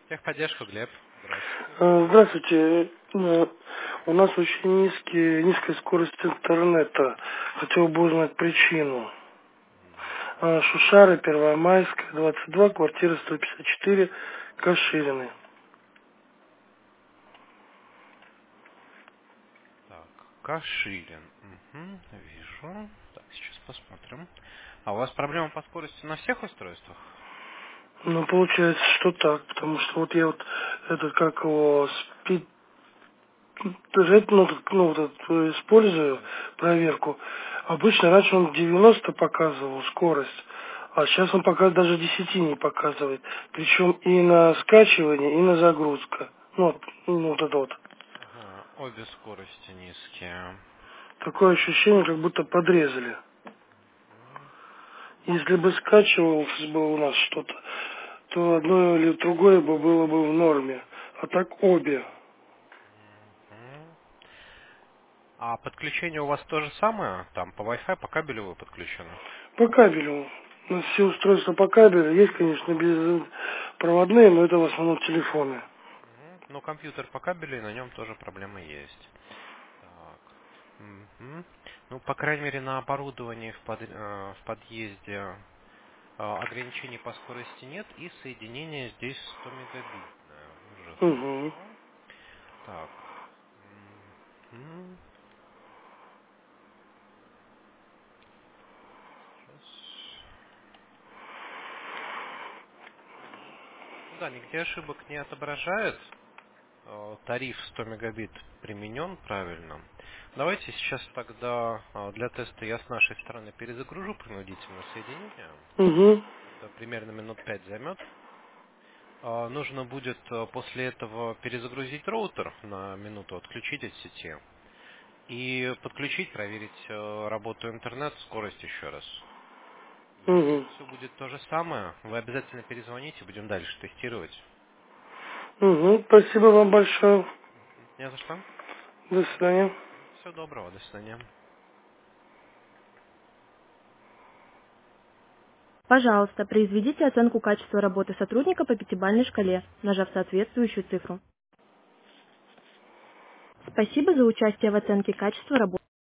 Техподдержка, Глеб. Здравствуйте. Здравствуйте. У нас очень низкая скорость интернета. Хотел бы узнать причину. Шушары, Первомайская, 22, квартира 154, Каширины. Так, Каширин. Угу, вижу. Так, сейчас посмотрим. А у вас проблема по скорости на всех устройствах? Ну, получается, что так, потому что вот я вот этот, как его, спид, вот этот, использую проверку. Обычно раньше он 90 показывал скорость, а сейчас он пока даже 10 не показывает. Причем и на скачивание, и на загрузка. Вот это вот. Ага, обе скорости низкие. Такое ощущение, как будто подрезали. М, Если бы скачивалось бы у нас что-то, то одно или другое бы было бы в норме. А так обе. мгм. А подключение у вас то же самое? Там по Wi-Fi, по кабелю вы подключены? По кабелю. У нас все устройства по кабелю. Есть, конечно, беспроводные, но это в основном телефоны. Мгм. Ну, компьютер по кабелю, и на нем тоже проблемы есть. Так. Мгм. Ну, по крайней мере, на оборудовании в подъезде ограничений по скорости нет, и соединение здесь 100 мегабитное. Уже Угу. хорошо. Так. Мгм. Сейчас. Ну да, нигде ошибок не отображает. Тариф 100 мегабит применен правильно. Давайте сейчас тогда для теста я с нашей стороны перезагружу принудительно соединение. Угу. Это примерно минут 5 займет. Нужно будет после этого перезагрузить роутер на минуту, отключить от сети и подключить, проверить работу интернет, скорость еще раз. Если Угу. все будет то же самое, вы обязательно перезвоните, будем дальше тестировать. Угу. Спасибо вам большое. Не за что. До свидания. Всего доброго, до свидания. Пожалуйста, произведите оценку качества работы сотрудника по пятибалльной шкале, нажав соответствующую цифру. Спасибо за участие в оценке качества работы.